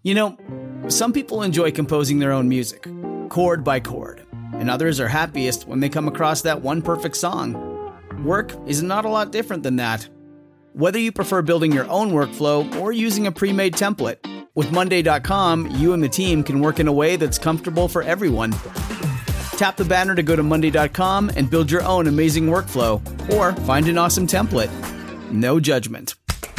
You know, some people enjoy composing their own music, chord by chord, and others are happiest when they come across that one perfect song. Work is not a lot different than that. Whether you prefer building your own workflow or using a pre-made template, with Monday.com, you and the team can work in a way that's comfortable for everyone. Tap the banner to go to Monday.com and build your own amazing workflow, or find an awesome template. No judgment.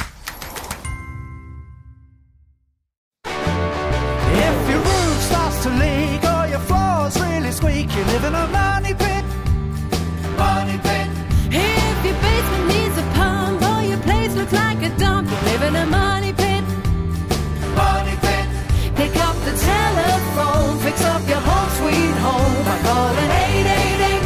If your roof starts to leak or your floor's really squeak, you live in a money pit. Money pit. If your basement needs a pump or your place looks like a dump, you live in a money pit. Money pit. Pick up the telephone, fix up your home sweet home by calling 888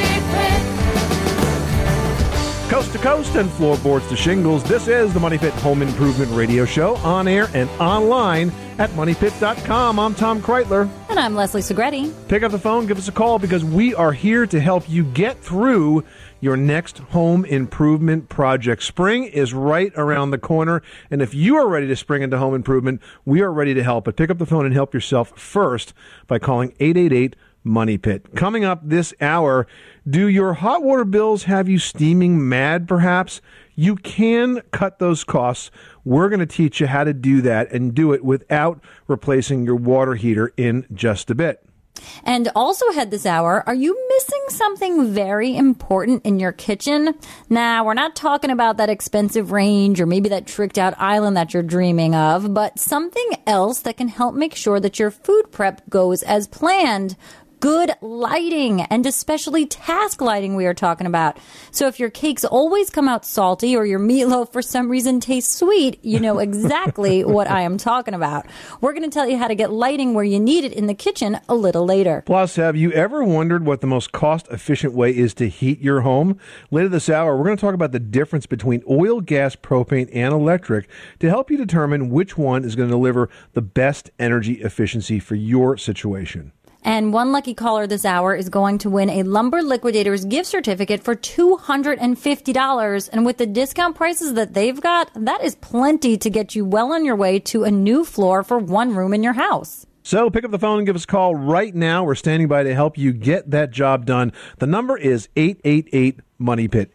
Money Pit. Coast to coast and floorboards to shingles, this is the Money Pit Home Improvement Radio Show, on air and online at moneypit.com. I'm Tom Kreitler. And I'm Leslie Segretti. Pick up the phone, give us a call, because we are here to help you get through your next home improvement project. Spring is right around the corner, and if you are ready to spring into home improvement, we are ready to help. But pick up the phone and help yourself first by calling 888 Money Pit. Coming up this hour, do your hot water bills have you steaming mad, perhaps? You can cut those costs. We're going to teach you how to do that and do it without replacing your water heater in just a bit. And also ahead this hour, are you missing something very important in your kitchen? Now, we're not talking about that expensive range or maybe that tricked out island that you're dreaming of, but something else that can help make sure that your food prep goes as planned. Good lighting, and especially task lighting we are talking about. So if your cakes always come out salty or your meatloaf for some reason tastes sweet, you know exactly what I am talking about. We're going to tell you how to get lighting where you need it in the kitchen a little later. Plus, have you ever wondered what the most cost-efficient way is to heat your home? Later this hour, we're going to talk about the difference between oil, gas, propane, and electric to help you determine which one is going to deliver the best energy efficiency for your situation. And one lucky caller this hour is going to win a Lumber Liquidators gift certificate for $250. And with the discount prices that they've got, that is plenty to get you well on your way to a new floor for one room in your house. So pick up the phone and give us a call right now. We're standing by to help you get that job done. The number is 888-MONEY-PIT,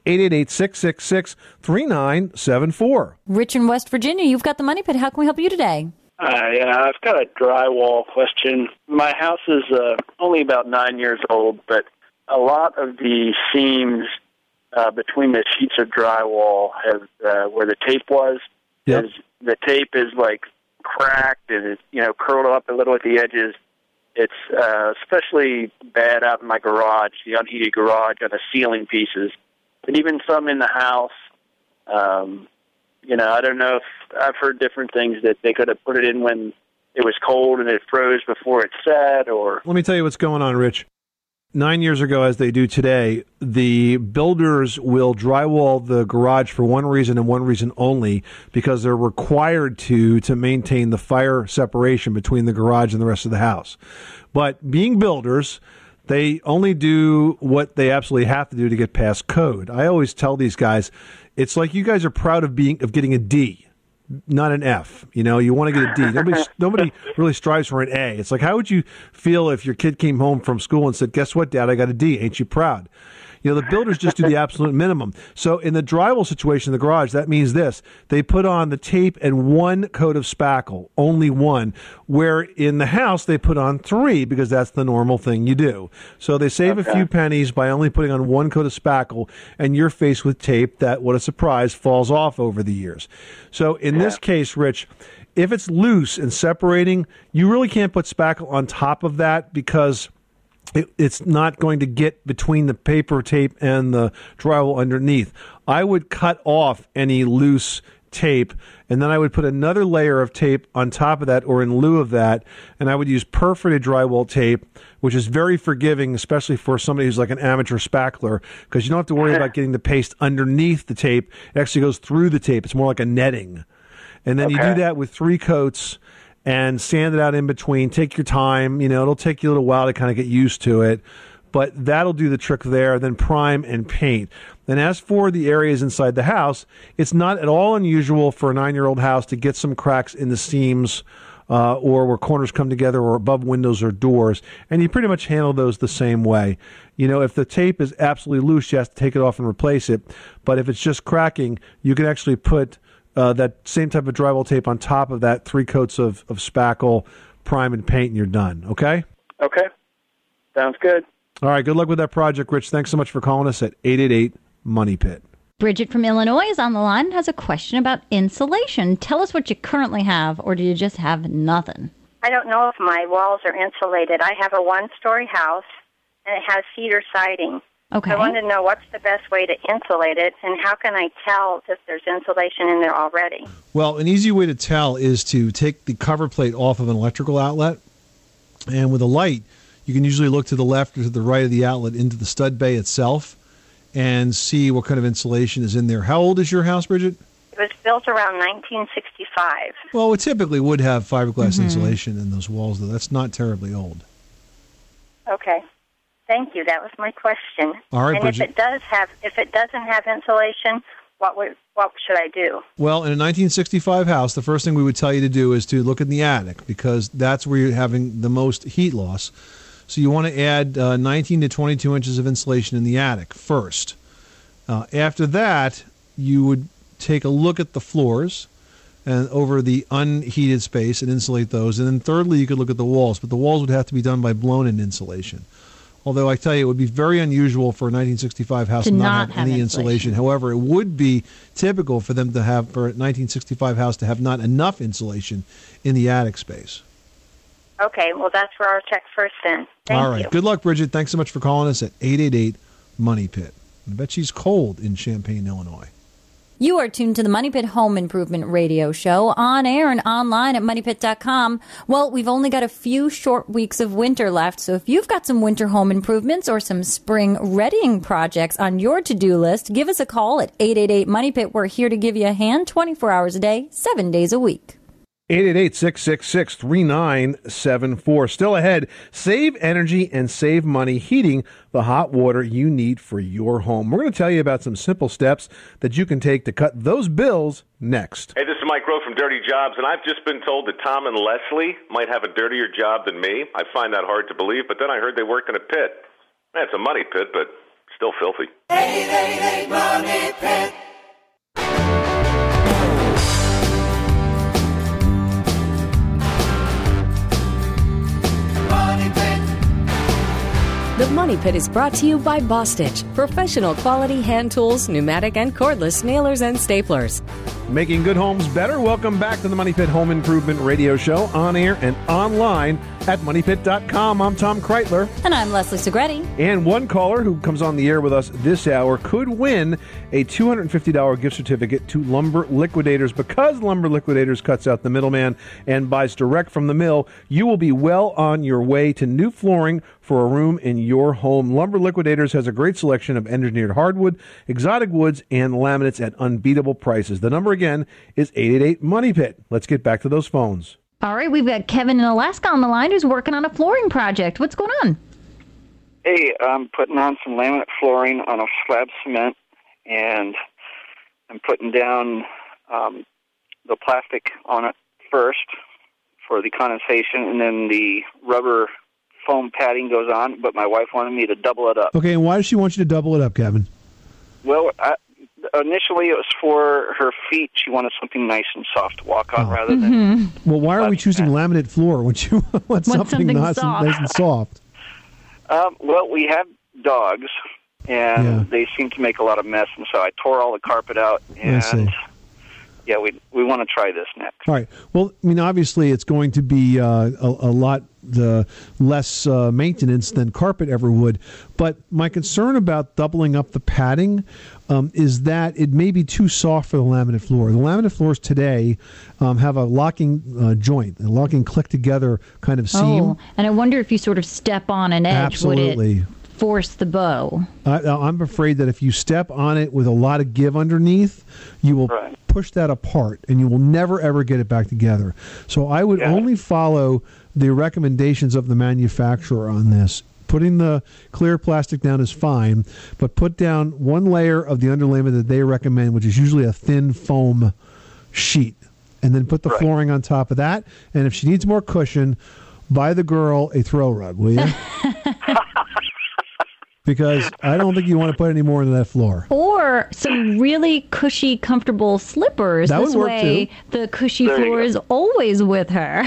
888-666-3974. Rich in West Virginia, you've got the Money Pit. How can we help you today? I've got a drywall question. My house is only about 9 years old, but a lot of the seams between the sheets of drywall have where the tape was. Yep. The tape is like cracked and it's curled up a little at the edges. It's especially bad out in my garage, the unheated garage, on the ceiling pieces, but even some in the house. I don't know if I've heard different things that they could have put it in when it was cold and it froze before it set, or... Let me tell you what's going on, Rich. 9 years ago, as they do today, the builders will drywall the garage for one reason and one reason only, because they're required to maintain the fire separation between the garage and the rest of the house. But being builders, they only do what they absolutely have to do to get past code. I always tell these guys, it's like you guys are proud of getting a D, not an F. You want to get a D. Nobody really strives for an A. It's like, how would you feel if your kid came home from school and said, "Guess what, Dad? I got a D. Ain't you proud?" The builders just do the absolute minimum. So in the drywall situation in the garage, that means this. They put on the tape and one coat of spackle, only one, where in the house they put on 3 because that's the normal thing you do. So they save a few pennies by only putting on one coat of spackle, and you're faced with tape that, what a surprise, falls off over the years. So in this case, Rich, if it's loose and separating, you really can't put spackle on top of that because it's not going to get between the paper tape and the drywall underneath. I would cut off any loose tape, and then I would put another layer of tape on top of that or in lieu of that, and I would use perforated drywall tape, which is very forgiving, especially for somebody who's like an amateur spackler, because you don't have to worry about getting the paste underneath the tape. It actually goes through the tape. It's more like a netting. And then you do that with 3 coats and sand it out in between. Take your time. It'll take you a little while to kind of get used to it, but that'll do the trick there. Then prime and paint. And as for the areas inside the house, it's not at all unusual for a 9-year-old house to get some cracks in the seams or where corners come together or above windows or doors, and you pretty much handle those the same way. If the tape is absolutely loose, you have to take it off and replace it. But if it's just cracking, you can actually put that same type of drywall tape on top of that 3 coats of spackle, prime, and paint, and you're done. Okay? Okay. Sounds good. All right. Good luck with that project, Rich. Thanks so much for calling us at 888-MONEY-PIT. Bridget from Illinois is on the line and has a question about insulation. Tell us what you currently have, or do you just have nothing? I don't know if my walls are insulated. I have a one-story house, and it has cedar siding. Okay. I wanted to know what's the best way to insulate it, and how can I tell if there's insulation in there already? Well, an easy way to tell is to take the cover plate off of an electrical outlet, and with a light, you can usually look to the left or to the right of the outlet into the stud bay itself and see what kind of insulation is in there. How old is your house, Bridget? It was built around 1965. Well, it typically would have fiberglass insulation in those walls, though. That's not terribly old. Okay. Thank you. That was my question. All right, and Bridget. if it doesn't have insulation, what should I do? Well, in a 1965 house, the first thing we would tell you to do is to look in the attic, because that's where you're having the most heat loss. So you want to add 19 to 22 inches of insulation in the attic first. After that, you would take a look at the floors and over the unheated space and insulate those. And then thirdly, you could look at the walls, but the walls would have to be done by blown-in insulation. Although I tell you, it would be very unusual for a 1965 house to not have any insulation. However, it would be typical for a 1965 house to have not enough insulation in the attic space. Okay, well, that's where I'll check first then. Thank All right. you. Good luck, Bridget. Thanks so much for calling us at 888-MONEY-PIT. I bet she's cold in Champaign, Illinois. You are tuned to the Money Pit Home Improvement Radio Show, on air and online at MoneyPit.com. Well, we've only got a few short weeks of winter left, so if you've got some winter home improvements or some spring readying projects on your to-do list, give us a call at 888-MONEY-PIT. We're here to give you a hand 24 hours a day, 7 days a week. 888-666-3974. Still ahead, save energy and save money heating the hot water you need for your home. We're going to tell you about some simple steps that you can take to cut those bills next. Hey, this is Mike Rowe from Dirty Jobs, and I've just been told that Tom and Leslie might have a dirtier job than me. I find that hard to believe, but then I heard they work in a pit. It's a money pit, but still filthy. 888 Money Pit. The Money Pit is brought to you by Bostitch, professional quality hand tools, pneumatic and cordless nailers and staplers. Making good homes better. Welcome back to the Money Pit Home Improvement Radio Show, on air and online at MoneyPit.com. I'm Tom Kreitler. And I'm Leslie Segretti. And one caller who comes on the air with us this hour could win a $250 gift certificate to Lumber Liquidators. Because Lumber Liquidators cuts out the middleman and buys direct from the mill, you will be well on your way to new flooring for a room in your home. Lumber Liquidators has a great selection of engineered hardwood, exotic woods, and laminates at unbeatable prices. The number again is 888-MONEY-PIT. Let's get back to those phones. All right, we've got Kevin in Alaska on the line who's working on a flooring project. What's going on? Hey, I'm putting on some laminate flooring on a slab cement, and I'm putting down the plastic on it first for the condensation, and then the rubber foam padding goes on, but my wife wanted me to double it up. Okay, and why does she want you to double it up, Kevin? Well, initially it was for her feet. She wanted something nice and soft to walk on rather than... Well, why are we choosing laminate floor when you want something nice and soft? Well, we have dogs, and they seem to make a lot of mess, and so I tore all the carpet out, and yeah, we want to try this next. All right. Well, I mean, obviously it's going to be a lot less maintenance than carpet ever would, but my concern about doubling up the padding is that it may be too soft for the laminate floor. The laminate floors today have a locking joint, a locking click-together kind of seam. Oh, and I wonder if you sort of step on an edge, Absolutely. would it force the bow? I'm afraid that if you step on it with a lot of give underneath, you will push that apart, and you will never, ever get it back together. So I would only follow the recommendations of the manufacturer on this. Putting the clear plastic down is fine, but put down one layer of the underlayment that they recommend, which is usually a thin foam sheet. and then put the flooring on top of that. And if she needs more cushion, buy the girl a throw rug, will you? Because I don't think you want to put any more into that floor. Or some really cushy, comfortable slippers. That this would work way, too. the cushy floor is always with her.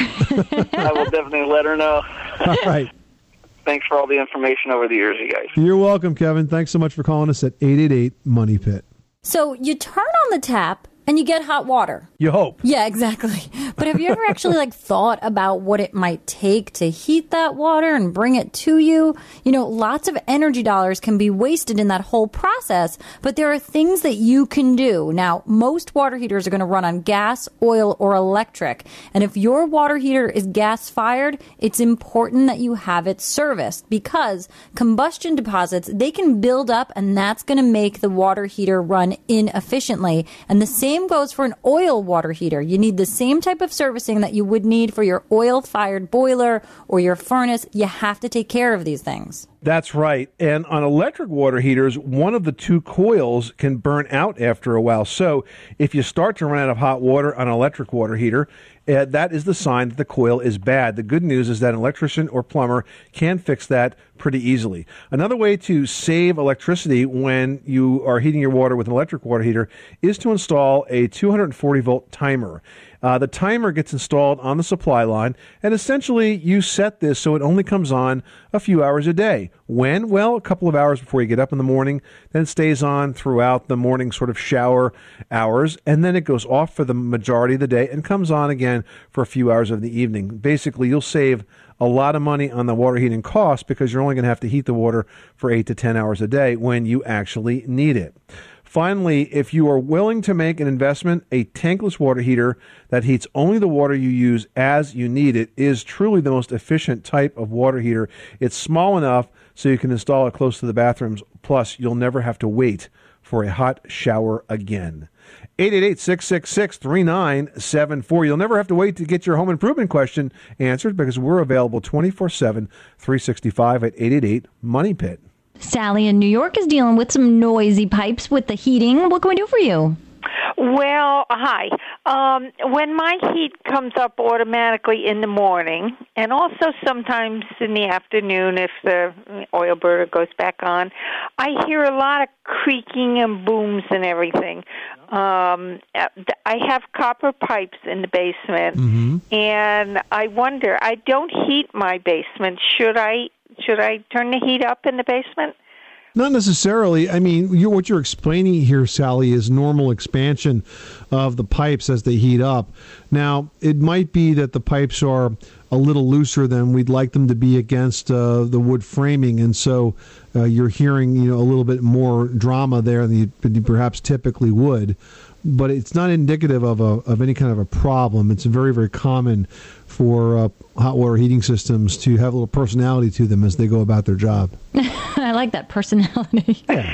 I will definitely let her know. All right. Thanks for all the information over the years, you guys. You're welcome, Kevin. Thanks so much for calling us at 888-MONEY-PIT. So you turn on the tap and you get hot water. You hope. Yeah, exactly. But have you ever actually thought about what it might take to heat that water and bring it to you? You know, lots of energy dollars can be wasted in that whole process, but there are things that you can do. Now, most water heaters are going to run on gas, oil, or electric. And if your water heater is gas-fired, it's important that you have it serviced because combustion deposits, they can build up, and that's going to make the water heater run inefficiently. And the same goes for an oil water heater. You need the same type of servicing that you would need for your oil-fired boiler or your furnace. You have to take care of these things. That's right. And on electric water heaters, one of the two coils can burn out after a while. So if you start to run out of hot water on an electric water heater, that is the sign that the coil is bad. The good news is that an electrician or plumber can fix that pretty easily. Another way to save electricity when you are heating your water with an electric water heater is to install a 240-volt timer. The timer gets installed on the supply line, and essentially you set this so it only comes on a few hours a day. When? Well, a couple of hours before you get up in the morning, then it stays on throughout the morning sort of shower hours, and then it goes off for the majority of the day and comes on again for a few hours of the evening. Basically, you'll save a lot of money on the water heating cost because you're only going to have to heat the water for 8 to 10 hours a day when you actually need it. Finally, if you are willing to make an investment, a tankless water heater that heats only the water you use as you need it is truly the most efficient type of water heater. It's small enough so you can install it close to the bathrooms. Plus, you'll never have to wait for a hot shower again. 888-666-3974. You'll never have to wait to get your home improvement question answered because we're available 24/7, 365 at 888-MONEY-PIT. Sally in New York is dealing with some noisy pipes with the heating. What can we do for you? Well, hi. When my heat comes up automatically in the morning, and also sometimes in the afternoon if the oil burner goes back on, I hear a lot of creaking and booms and everything. I have copper pipes in the basement, and I wonder, I don't heat my basement. Should I turn the heat up in the basement? Not necessarily. I mean, what you're explaining here, Sally, is normal expansion of the pipes as they heat up. Now, it might be that the pipes are a little looser than we'd like them to be against the wood framing, and so you're hearing a little bit more drama there than you perhaps typically would. But it's not indicative of any kind of a problem. It's very, very common for hot water heating systems to have a little personality to them as they go about their job. I like that personality. Yeah.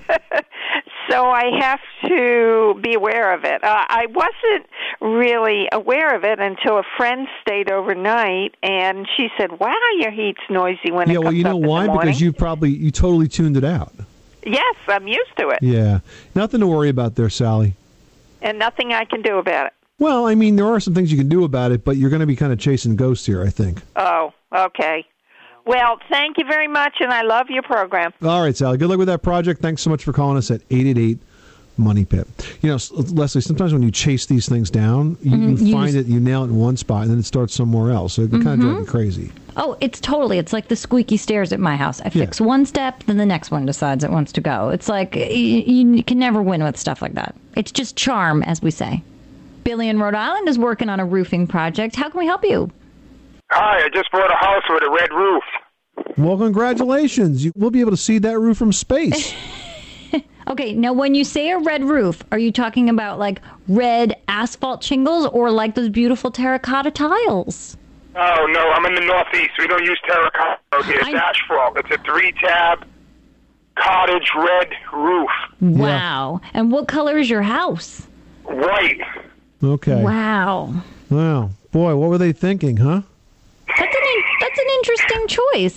So I have to be aware of it. I wasn't really aware of it until a friend stayed overnight, and she said, "Wow, your heat's noisy when it comes up in the morning." Yeah, well, you know why? Because you totally tuned it out. Yes, I'm used to it. Yeah, nothing to worry about there, Sally. And nothing I can do about it. Well, I mean, there are some things you can do about it, but you're going to be kind of chasing ghosts here, I think. Oh, okay. Well, thank you very much, and I love your program. All right, Sally. Good luck with that project. Thanks so much for calling us at 888-MONEY-PIT. Leslie, sometimes when you chase these things down, you find it, you nail it in one spot, and then it starts somewhere else. So it can kind of drive you crazy. Oh, it's like the squeaky stairs at my house. I fix one step, then the next one decides it wants to go. It's like you can never win with stuff like that. It's just charm, as we say. Billy in Rhode Island is working on a roofing project. How can we help you? Hi, I just bought a house with a red roof. Well, congratulations. We'll be able to see that roof from space. Okay, now when you say a red roof, are you talking about like red asphalt shingles or like those beautiful terracotta tiles? Oh, no, I'm in the Northeast. We don't use terracotta out here. It's asphalt. It's a 3-tab cottage red roof. Wow. Yeah. And what color is your house? White. Okay. Wow. Wow. Boy, what were they thinking, huh? That's an interesting choice.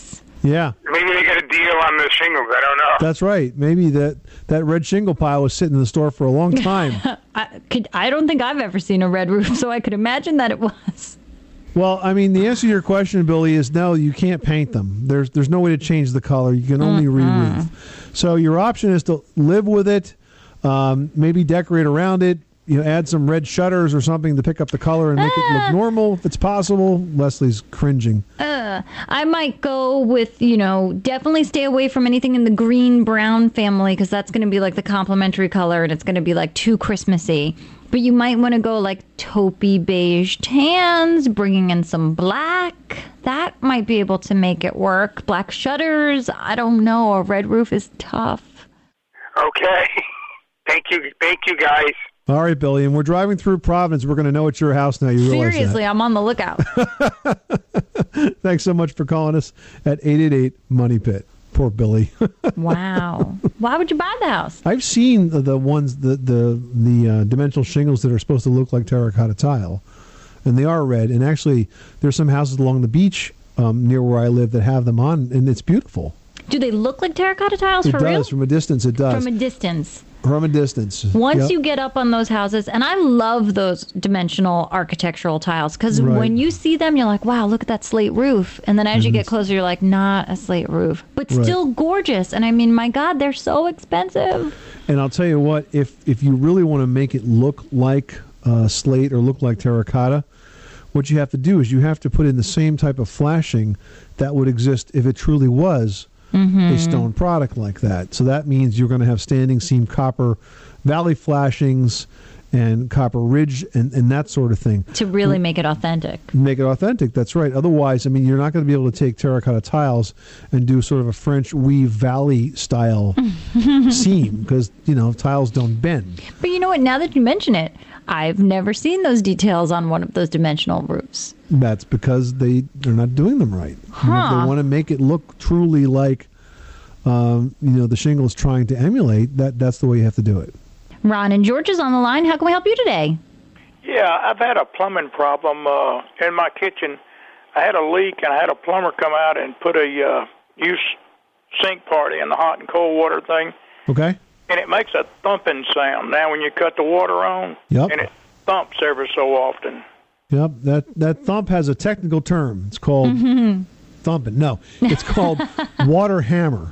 Yeah. Maybe they got a deal on the shingles. I don't know. That's right. Maybe that red shingle pile was sitting in the store for a long time. I don't think I've ever seen a red roof, so I could imagine that it was. Well, I mean, the answer to your question, Billy, is no, you can't paint them. There's no way to change the color. You can only re-roof. So your option is to live with it, maybe decorate around it, add some red shutters or something to pick up the color and make it look normal if it's possible. Leslie's cringing. I might go with, definitely stay away from anything in the green-brown family because that's going to be like the complementary color and it's going to be like too Christmassy. But you might want to go like taupey beige tans, bringing in some black. That might be able to make it work. Black shutters, I don't know. A red roof is tough. Okay. Thank you, guys. All right, Billy, and we're driving through Providence. We're going to know it's your house now. You realize Seriously, that. I'm on the lookout. Thanks so much for calling us at 888-MONEY-PIT. Poor Billy. Wow. Why would you buy the house? I've seen the ones, the dimensional shingles that are supposed to look like terracotta tile, and they are red. And actually, there's some houses along the beach near where I live that have them on, and it's beautiful. Do they look like terracotta tiles for real? It does. From a distance, it does. From a distance. From a distance. Once you get up on those houses, and I love those dimensional architectural tiles, because when you see them, you're like, wow, look at that slate roof. And then as you get closer, you're like, not a slate roof, but still gorgeous. And I mean, my God, they're so expensive. And I'll tell you what, if you really want to make it look like slate or look like terracotta, what you have to do is you have to put in the same type of flashing that would exist if it truly was a stone product like that. So that means you're going to have standing seam copper valley flashings and copper ridge and that sort of thing. To really make it authentic. Make it authentic, that's right. Otherwise, I mean, you're not going to be able to take terracotta tiles and do sort of a French weave valley style seam because, tiles don't bend. But you know what? Now that you mention it, I've never seen those details on one of those dimensional roofs. That's because they're not doing them right. If they want to make it look truly like, the shingle is trying to emulate, that's the way you have to do it. Ron and George is on the line. How can we help you today? Yeah, I've had a plumbing problem in my kitchen. I had a leak, and I had a plumber come out and put a used sink part in the hot and cold water thing. Okay. And it makes a thumping sound now when you cut the water on. Yep. And it thumps every so often. Yep, that thump has a technical term. It's called thumping. No, it's called water hammer.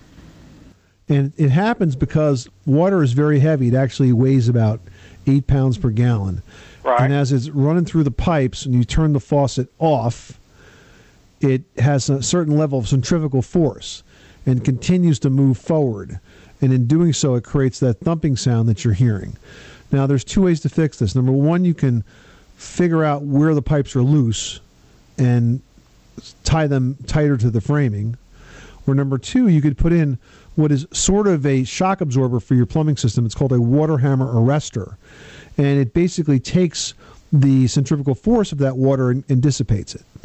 And it happens because water is very heavy. It actually weighs about 8 pounds per gallon. Right. And as it's running through the pipes and you turn the faucet off, it has a certain level of centrifugal force and continues to move forward. And in doing so, it creates that thumping sound that you're hearing. Now, there's two ways to fix this. Number one, you can figure out where the pipes are loose and tie them tighter to the framing. Or number two, you could put in what is sort of a shock absorber for your plumbing system. It's called a water hammer arrestor. And it basically takes the centrifugal force of that water and dissipates it.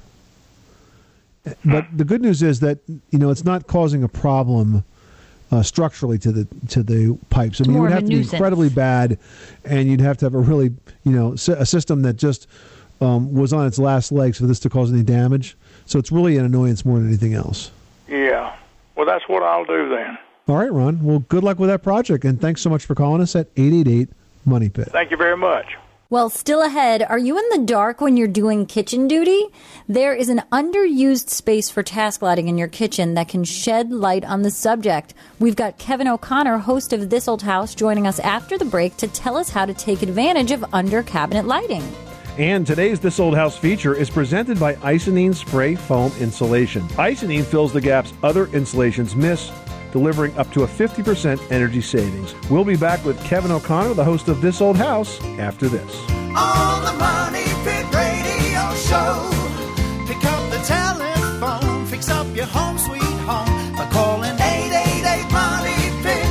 But the good news is that, it's not causing a problem structurally to the pipes. I mean, it would have to be incredibly bad, and you'd have to have a really, a system that just was on its last legs for this to cause any damage. So it's really an annoyance more than anything else. Yeah. Well, that's what I'll do then. All right, Ron. Well, good luck with that project, and thanks so much for calling us at 888-MONEY-PIT. Thank you very much. Well, still ahead, are you in the dark when you're doing kitchen duty? There is an underused space for task lighting in your kitchen that can shed light on the subject. We've got Kevin O'Connor, host of This Old House, joining us after the break to tell us how to take advantage of under-cabinet lighting. And today's This Old House feature is presented by Icynene Spray Foam Insulation. Icynene fills the gaps other insulations miss, delivering up to a 50% energy savings. We'll be back with Kevin O'Connor, the host of This Old House, after this. On the Money Pit Radio Show, pick up the telephone, fix up your home sweet home by calling 888-MONEY-PIT.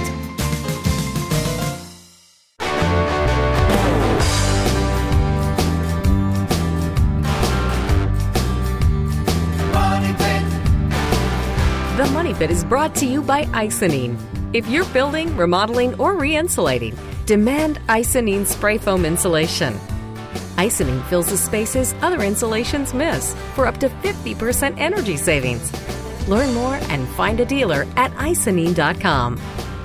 The Money Pit is brought to you by Icynene. If you're building, remodeling, or re-insulating, demand Icynene Spray Foam Insulation. Icynene fills the spaces other insulations miss for up to 50% energy savings. Learn more and find a dealer at Icynene.com.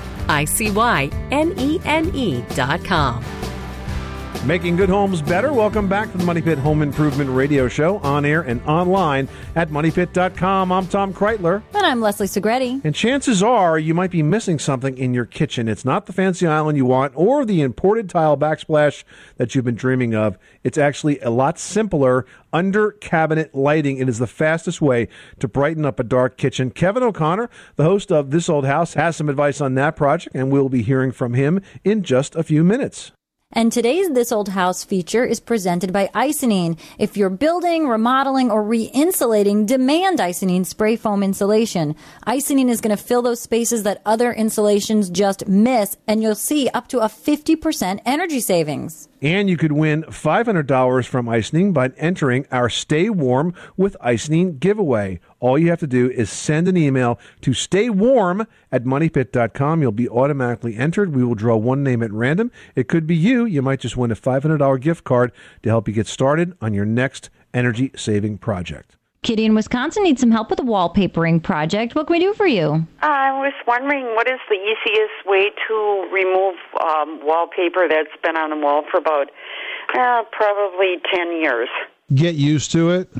ICYNENE.com. Making good homes better. Welcome back to the Money Pit Home Improvement Radio Show, on air and online at MoneyPit.com. I'm Tom Kreitler. And I'm Leslie Segretti. And chances are you might be missing something in your kitchen. It's not the fancy island you want or the imported tile backsplash that you've been dreaming of. It's actually a lot simpler. Under cabinet lighting. It is the fastest way to brighten up a dark kitchen. Kevin O'Connor, the host of This Old House, has some advice on that project, and we'll be hearing from him in just a few minutes. And today's This Old House feature is presented by Icynene. If you're building, remodeling, or re-insulating, demand Icynene spray foam insulation. Icynene is going to fill those spaces that other insulations just miss, and you'll see up to a 50% energy savings. And you could win $500 from Icynene by entering our Stay Warm with Icynene giveaway. All you have to do is send an email to staywarm@moneypit.com. You'll be automatically entered. We will draw one name at random. It could be you. You might just win a $500 gift card to help you get started on your next energy-saving project. Kitty in Wisconsin needs some help with a wallpapering project. What can we do for you? I was wondering, what is the easiest way to remove wallpaper that's been on the wall for about probably 10 years? Get used to it.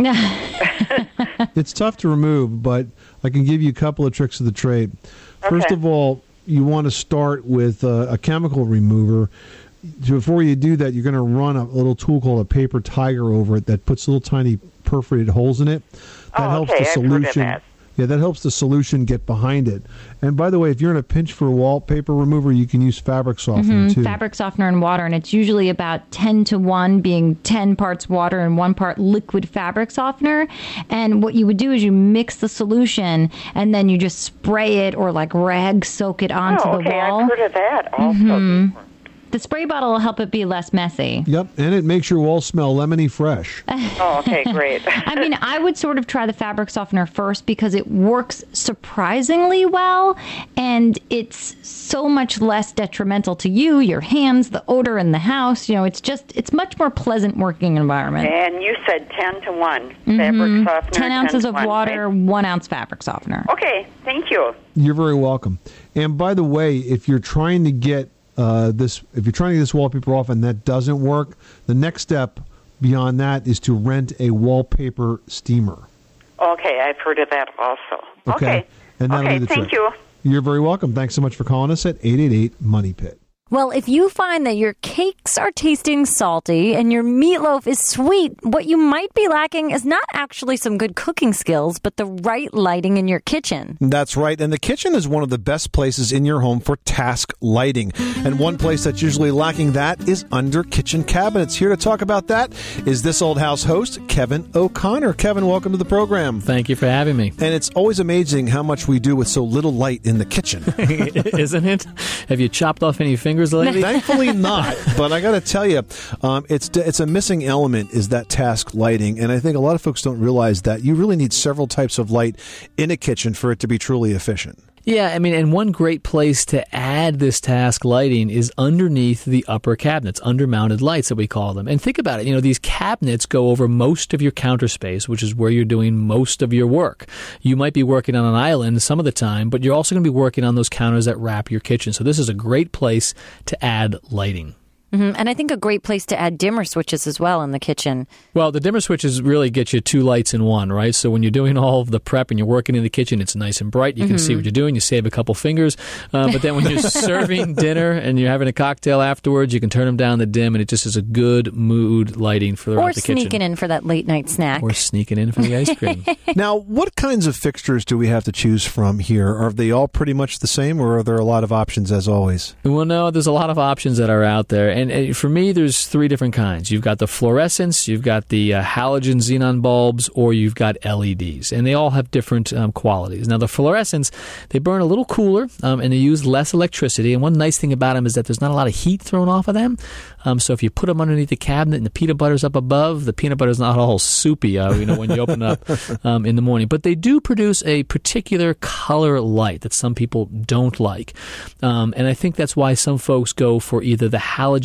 It's tough to remove, but I can give you a couple of tricks of the trade. First of all, you want to start with a chemical remover. Before you do that, you're going to run a little tool called a paper tiger over it that puts little tiny perforated holes in it. That helps the solution. Yeah, that helps the solution get behind it. And by the way, if you're in a pinch for a wallpaper remover, you can use fabric softener too. Fabric softener and water, and it's usually about 10-to-1, being 10 parts water and 1 part liquid fabric softener. And what you would do is you mix the solution, and then you just spray it or like rag soak it onto the wall. I've heard of that also. The spray bottle will help it be less messy. Yep, and it makes your walls smell lemony fresh. Oh, okay, great. I mean, I would sort of try the fabric softener first because it works surprisingly well, and it's so much less detrimental to you, your hands, the odor in the house. You know, it's much more pleasant working environment. And you said 10-to-1 fabric softener. 10 ounces of water, right? 1 ounce fabric softener. Okay, thank you. You're very welcome. And by the way, if you're trying to get this wallpaper off and that doesn't work, the next step beyond that is to rent a wallpaper steamer. Okay, I've heard of that also. Okay. And that'll be the trick. Thank you. You're very welcome. Thanks so much for calling us at 888-MONEY-PIT. Well, if you find that your cakes are tasting salty and your meatloaf is sweet, what you might be lacking is not actually some good cooking skills, but the right lighting in your kitchen. That's right. And the kitchen is one of the best places in your home for task lighting. And one place that's usually lacking that is under kitchen cabinets. Here to talk about that is This Old House host, Kevin O'Connor. Kevin, welcome to the program. Thank you for having me. And it's always amazing how much we do with so little light in the kitchen. Isn't it? Have you chopped off any fingers lately? Thankfully not, but I got to tell you, it's a missing element is that task lighting, and I think a lot of folks don't realize that you really need several types of light in a kitchen for it to be truly efficient. Yeah, I mean, and one great place to add this task lighting is underneath the upper cabinets, undermounted lights that we call them. And think about it, these cabinets go over most of your counter space, which is where you're doing most of your work. You might be working on an island some of the time, but you're also going to be working on those counters that wrap your kitchen. So this is a great place to add lighting. Mm-hmm. And I think a great place to add dimmer switches as well in the kitchen. Well, the dimmer switches really get you 2 lights in one, right? So when you're doing all of the prep and you're working in the kitchen, it's nice and bright. You can see what you're doing. You save a couple fingers. But then when you're serving dinner and you're having a cocktail afterwards, you can turn them down the dim, and it just is a good mood lighting for the kitchen. Or sneaking in for that late night snack. Or sneaking in for the ice cream. Now, what kinds of fixtures do we have to choose from here? Are they all pretty much the same, or are there a lot of options as always? Well, no, there's a lot of options that are out there. And for me, there's 3 different kinds. You've got the fluorescents, you've got the halogen xenon bulbs, or you've got LEDs. And they all have different qualities. Now, the fluorescents, they burn a little cooler, and they use less electricity. And one nice thing about them is that there's not a lot of heat thrown off of them. So if you put them underneath the cabinet and the peanut butter's up above, the peanut butter's not all soupy, when you open it up in the morning. But they do produce a particular color light that some people don't like. And I think that's why some folks go for either the halogen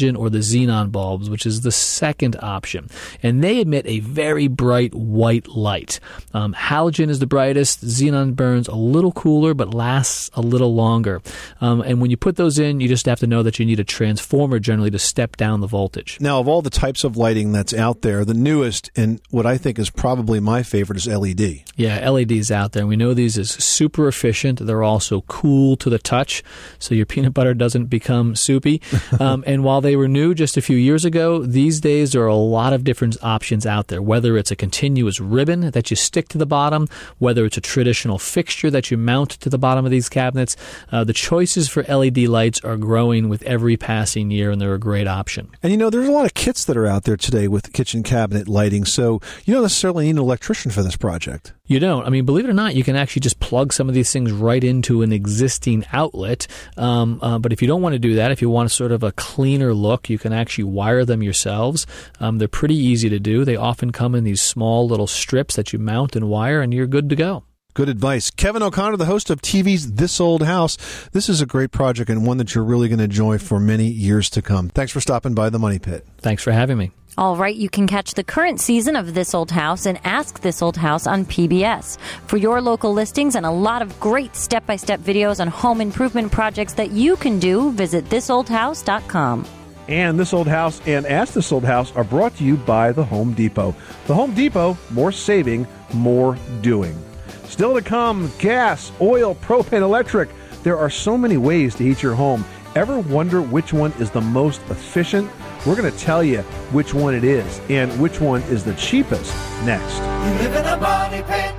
halogen or the xenon bulbs, which is the second option. And they emit a very bright white light. Halogen is the brightest. Xenon burns a little cooler but lasts a little longer. And when you put those in, you just have to know that you need a transformer generally to step down the voltage. Now, of all the types of lighting that's out there, the newest and what I think is probably my favorite is LED. Yeah, LEDs out there. We know these is super efficient. They're also cool to the touch, so your peanut butter doesn't become soupy. And while they were new just a few years ago, these days there are a lot of different options out there, whether it's a continuous ribbon that you stick to the bottom, whether it's a traditional fixture that you mount to the bottom of these cabinets. The choices for LED lights are growing with every passing year, and they're a great option. And there's a lot of kits that are out there today with kitchen cabinet lighting, so you don't necessarily need an electrician for this project. You don't. I mean, believe it or not, you can actually just plug some of these things right into an existing outlet. But if you don't want to do that, if you want sort of a cleaner look, you can actually wire them yourselves. They're pretty easy to do. They often come in these small little strips that you mount and wire, and you're good to go. Good advice. Kevin O'Connor, the host of TV's This Old House. This is a great project and one that you're really going to enjoy for many years to come. Thanks for stopping by the Money Pit. Thanks for having me. All right, you can catch the current season of This Old House and Ask This Old House on PBS. For your local listings and a lot of great step-by-step videos on home improvement projects that you can do, visit thisoldhouse.com. And This Old House and Ask This Old House are brought to you by the Home Depot. The Home Depot, more saving, more doing. Still to come, gas, oil, propane, electric. There are so many ways to heat your home. Ever wonder which one is the most efficient? We're going to tell you which one it is and which one is the cheapest next. You live in a money pit.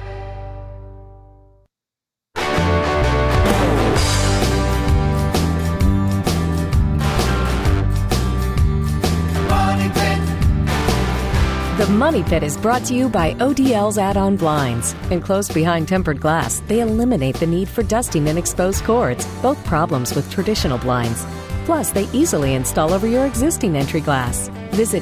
Money pit. The Money Pit is brought to you by ODL's add-on blinds. Enclosed behind tempered glass, they eliminate the need for dusting and exposed cords, both problems with traditional blinds. Plus, they easily install over your existing entry glass. Visit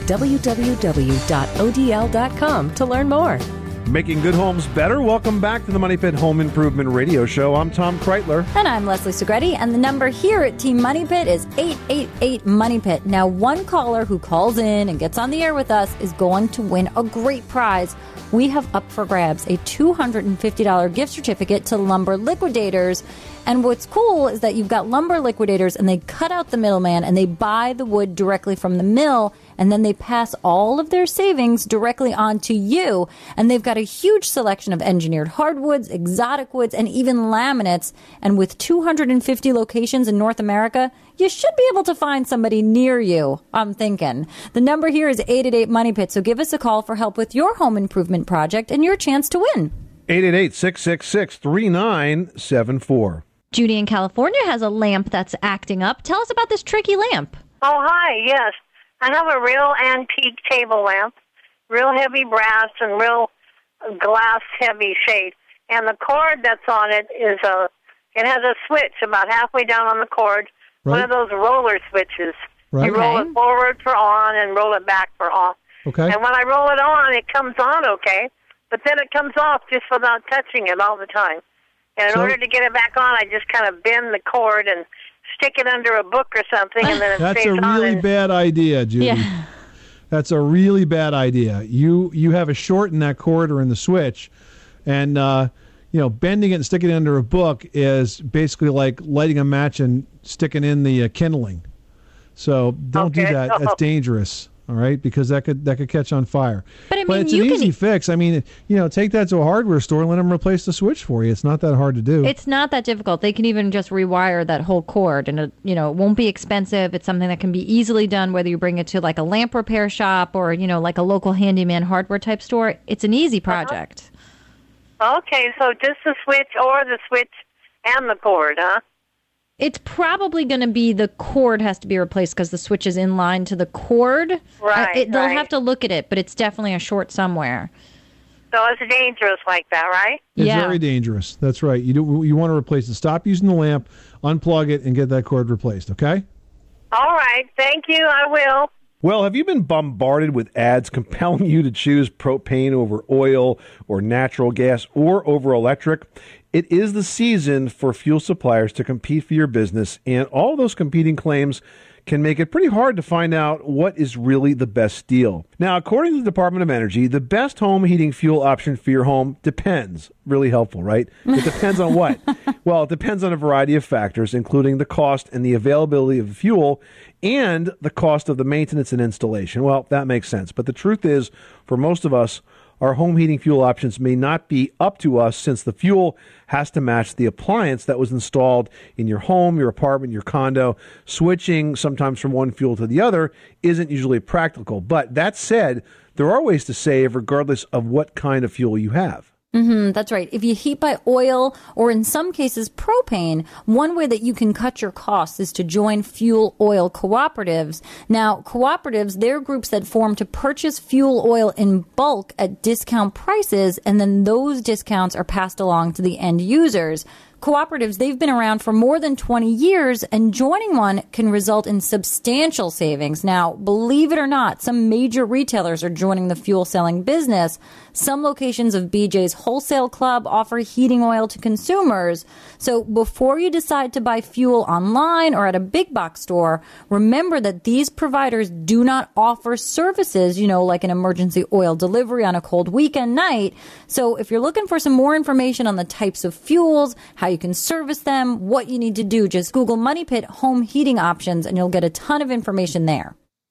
www.odl.com to learn more. Making good homes better. Welcome back to the Money Pit Home Improvement Radio Show. I'm Tom Kreitler. And I'm Leslie Segretti, and the number here at Team Money Pit is 888-MONEY-PIT. Now, one caller who calls in and gets on the air with us is going to win a great prize. We have up for grabs a $250 gift certificate to Lumber Liquidators. And what's cool is that you've got Lumber Liquidators, and they cut out the middleman, and they buy the wood directly from the mill, and then they pass all of their savings directly on to you. And they've got a huge selection of engineered hardwoods, exotic woods, and even laminates. And with 250 locations in North America, you should be able to find somebody near you, I'm thinking. The number here is 888-MONEY-PIT, so give us a call for help with your home improvement project and your chance to win. 888-666-3974. Judy in California has a lamp that's acting up. Tell us about this tricky lamp. Oh, hi, yes. I have a real antique table lamp, real heavy brass and real glass heavy shade. And the cord that's on it is it has a switch about halfway down on the cord, one of those roller switches. Right. You roll it forward for on and roll it back for off. Okay. And when I roll it on, it comes on okay, but then it comes off just without touching it all the time. And in order to get it back on, I just kind of bend the cord and stick it under a book or something, and then it That's stays a on. really bad idea, Judy. Yeah. That's a really bad idea. You have a short in that cord or in the switch, and bending it and sticking it under a book is basically like lighting a match and sticking in the kindling. So don't do that. That's dangerous. All right, because that could catch on fire. But I mean, it's an easy fix. I mean, take that to a hardware store and let them replace the switch for you. It's not that hard to do. It's not that difficult. They can even just rewire that whole cord, and it won't be expensive. It's something that can be easily done, whether you bring it to like a lamp repair shop or like a local handyman hardware type store. It's an easy project. Okay, so just the switch or the switch and the cord, huh? It's probably going to be the cord has to be replaced because the switch is in line to the cord. Right, they'll have to look at it, but it's definitely a short somewhere. So it's dangerous like that, right? It's very dangerous. That's right. You want to replace it. Stop using the lamp, unplug it, and get that cord replaced, okay? All right. Thank you. I will. Well, have you been bombarded with ads compelling you to choose propane over oil or natural gas or over electric? It is the season for fuel suppliers to compete for your business, and all those competing claims can make it pretty hard to find out what is really the best deal. Now, according to the Department of Energy, the best home heating fuel option for your home depends. Really helpful, right? It depends on what? Well, it depends on a variety of factors, including the cost and the availability of the fuel and the cost of the maintenance and installation. Well, that makes sense. But the truth is, for most of us, our home heating fuel options may not be up to us since the fuel has to match the appliance that was installed in your home, your apartment, your condo. Switching sometimes from one fuel to the other isn't usually practical. But that said, there are ways to save regardless of what kind of fuel you have. That's right. If you heat by oil or in some cases propane, one way that you can cut your costs is to join fuel oil cooperatives. Now, cooperatives, they're groups that form to purchase fuel oil in bulk at discount prices, and then those discounts are passed along to the end users. Cooperatives, they've been around for more than 20 years, and joining one can result in substantial savings. Now, believe it or not, some major retailers are joining the fuel selling business. Some locations of BJ's Wholesale Club offer heating oil to consumers. So before you decide to buy fuel online or at a big box store, remember that these providers do not offer services, like an emergency oil delivery on a cold weekend night. So if you're looking for some more information on the types of fuels, how you can service them, what you need to do, just Google Money Pit home heating options and you'll get a ton of information there.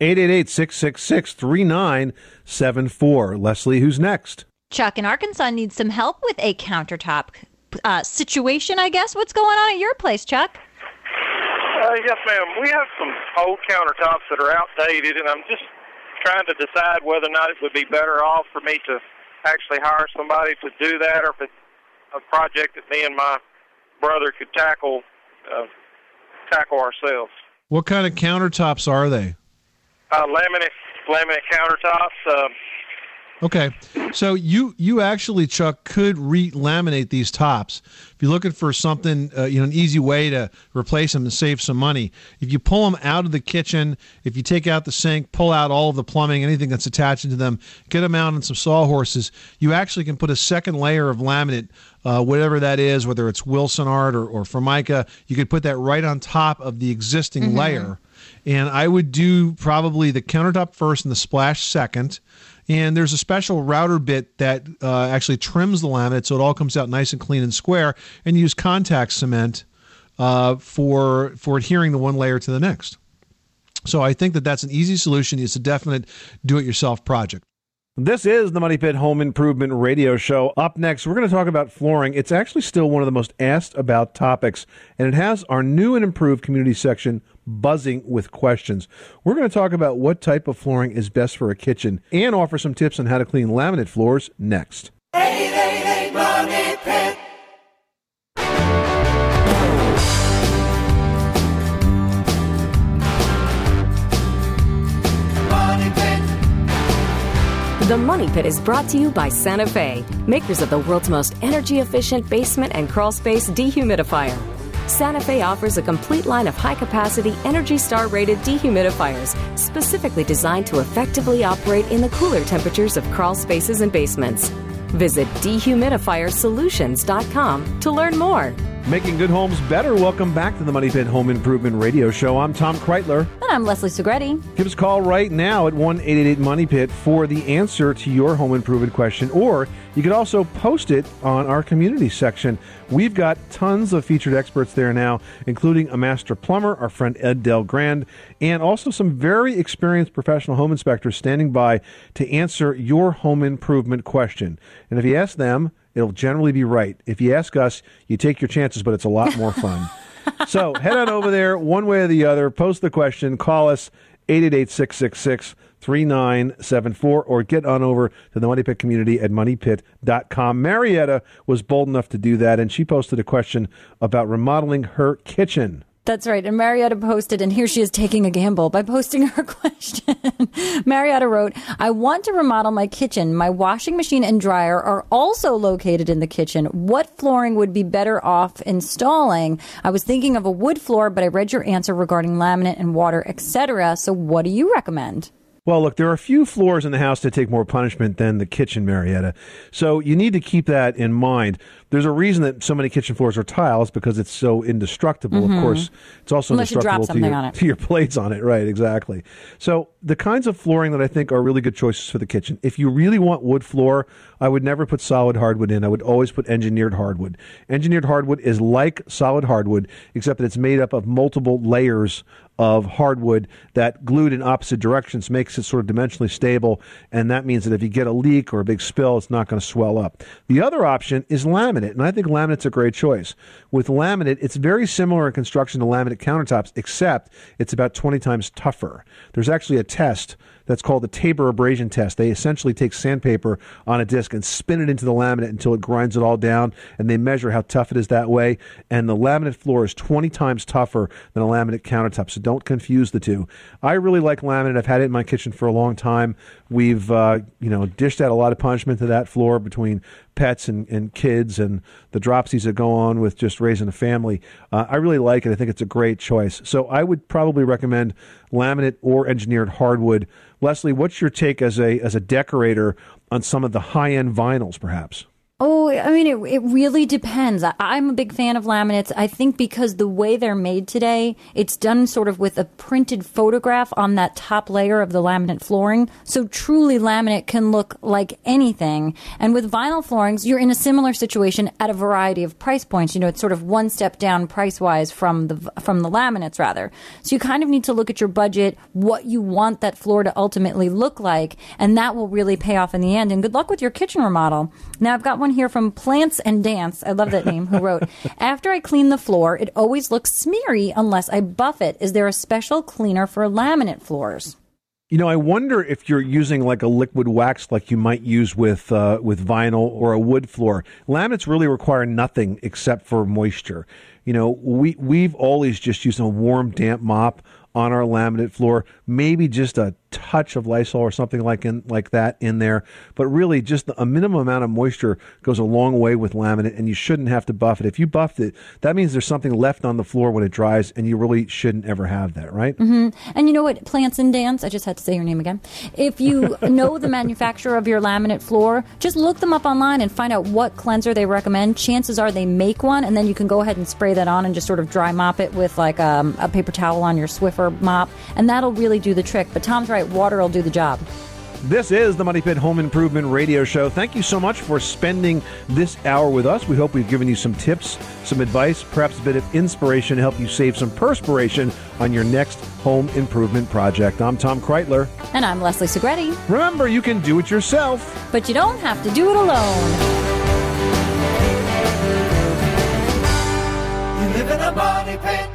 888-666-3974. Leslie, who's next? Chuck in Arkansas needs some help with a countertop situation, I guess. What's going on at your place, Chuck? Yes, ma'am. We have some old countertops that are outdated, and I'm just trying to decide whether or not it would be better off for me to actually hire somebody to do that, or if it's a project that me and my brother could tackle ourselves. What kind of countertops are they? Laminate countertops. Okay, so you actually, Chuck, could re-laminate these tops. If you're looking for something, an easy way to replace them and save some money, if you pull them out of the kitchen, if you take out the sink, pull out all of the plumbing, anything that's attaching to them, get them out on some sawhorses, you actually can put a second layer of laminate, whatever that is, whether it's Wilson Art or Formica, you could put that right on top of the existing layer. And I would do probably the countertop first and the splash second. And there's a special router bit that actually trims the laminate so it all comes out nice and clean and square, and use contact cement for adhering the one layer to the next. So I think that's an easy solution. It's a definite do-it-yourself project. This is the Money Pit Home Improvement Radio Show. Up next, we're going to talk about flooring. It's actually still one of the most asked about topics, and it has our new and improved community section buzzing with questions. We're going to talk about what type of flooring is best for a kitchen and offer some tips on how to clean laminate floors next. 888 Money Pit. The Money Pit is brought to you by Santa Fe, makers of the world's most energy-efficient basement and crawl space dehumidifier. Santa Fe offers a complete line of high-capacity, Energy Star-rated dehumidifiers specifically designed to effectively operate in the cooler temperatures of crawl spaces and basements. Visit dehumidifiersolutions.com to learn more. Making good homes better. Welcome back to the Money Pit Home Improvement Radio Show. I'm Tom Kreitler. And I'm Leslie Segretti. Give us a call right now at 1-888-MONEY-PIT for the answer to your home improvement question, or you could also post it on our community section. We've got tons of featured experts there now, including a master plumber, our friend Ed Del Grand, and also some very experienced professional home inspectors standing by to answer your home improvement question. And if you ask them, it'll generally be right. If you ask us, you take your chances, but it's a lot more fun. So head on over there, one way or the other, post the question, call us, 888-666-3974, or get on over to the Money Pit community at moneypit.com. Marietta was bold enough to do that, and she posted a question about remodeling her kitchen. That's right. And Marietta posted, and here she is taking a gamble by posting her question. Marietta wrote, I want to remodel my kitchen. My washing machine and dryer are also located in the kitchen. What flooring would be better off installing? I was thinking of a wood floor, but I read your answer regarding laminate and water, etc. So what do you recommend? Well, look, there are a few floors in the house that take more punishment than the kitchen, Marietta. So you need to keep that in mind. There's a reason that so many kitchen floors are tiles because it's so indestructible. Mhm. Of course, it's also Unless you drop indestructible something on it. to your plates on it. Right, exactly. So the kinds of flooring that I think are really good choices for the kitchen. If you really want wood floor, I would never put solid hardwood in. I would always put engineered hardwood. Engineered hardwood is like solid hardwood, except that it's made up of multiple layers of hardwood that glued in opposite directions makes it sort of dimensionally stable, and that means that if you get a leak or a big spill, it's not going to swell up. The other option is laminate, and I think laminate's a great choice. With laminate, it's very similar in construction to laminate countertops, except it's about 20 times tougher. There's actually a test that's called the Tabor abrasion test. They essentially take sandpaper on a disc and spin it into the laminate until it grinds it all down, and they measure how tough it is that way. And the laminate floor is 20 times tougher than a laminate countertop, so don't confuse the two. I really like laminate. I've had it in my kitchen for a long time. We've dished out a lot of punishment to that floor between pets and kids and the dropsies that go on with just raising a family. I really like it. I think it's a great choice. So I would probably recommend laminate or engineered hardwood. Leslie, what's your take as a decorator on some of the high-end vinyls, perhaps? Oh, I mean, it really depends. I'm a big fan of laminates. I think because the way they're made today, it's done sort of with a printed photograph on that top layer of the laminate flooring. So truly laminate can look like anything. And with vinyl floorings, you're in a similar situation at a variety of price points. You know, it's sort of one step down price-wise from the laminates, rather. So you kind of need to look at your budget, what you want that floor to ultimately look like, and that will really pay off in the end. And good luck with your kitchen remodel. Now, I've got one here from Plants and Dance, I love that name, who wrote, after I clean the floor, it always looks smeary unless I buff it. Is there a special cleaner for laminate floors? You know, I wonder if you're using like a liquid wax like you might use with vinyl or a wood floor. Laminates really require nothing except for moisture. You know, we've always just used a warm, damp mop on our laminate floor, maybe just a touch of Lysol or something like that in there, but really just a minimum amount of moisture goes a long way with laminate, and you shouldn't have to buff it. If you buffed it, that means there's something left on the floor when it dries, and you really shouldn't ever have that, right? Mm-hmm. And you know what, Plants and Dance, I just had to say your name again. If you know the manufacturer of your laminate floor, just look them up online and find out what cleanser they recommend. Chances are they make one, and then you can go ahead and spray that on and just sort of dry mop it with like a paper towel on your Swiffer mop, and that'll really do the trick. But Tom's right, water will do the job. This is the Money Pit Home Improvement Radio Show. Thank you so much for spending this hour with us. We hope we've given you some tips, some advice, perhaps a bit of inspiration to help you save some perspiration on your next home improvement project. I'm Tom Kreitler. And I'm Leslie Segretti. Remember, you can do it yourself, but you don't have to do it alone. You live in a money pit.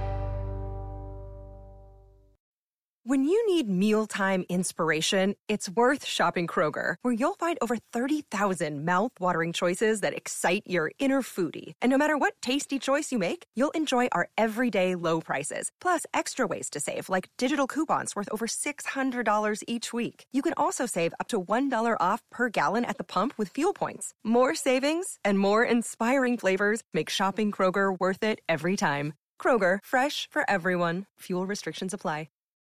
When you need mealtime inspiration, it's worth shopping Kroger, where you'll find over 30,000 mouth-watering choices that excite your inner foodie. And no matter what tasty choice you make, you'll enjoy our everyday low prices, plus extra ways to save, like digital coupons worth over $600 each week. You can also save up to $1 off per gallon at the pump with fuel points. More savings and more inspiring flavors make shopping Kroger worth it every time. Kroger, fresh for everyone. Fuel restrictions apply.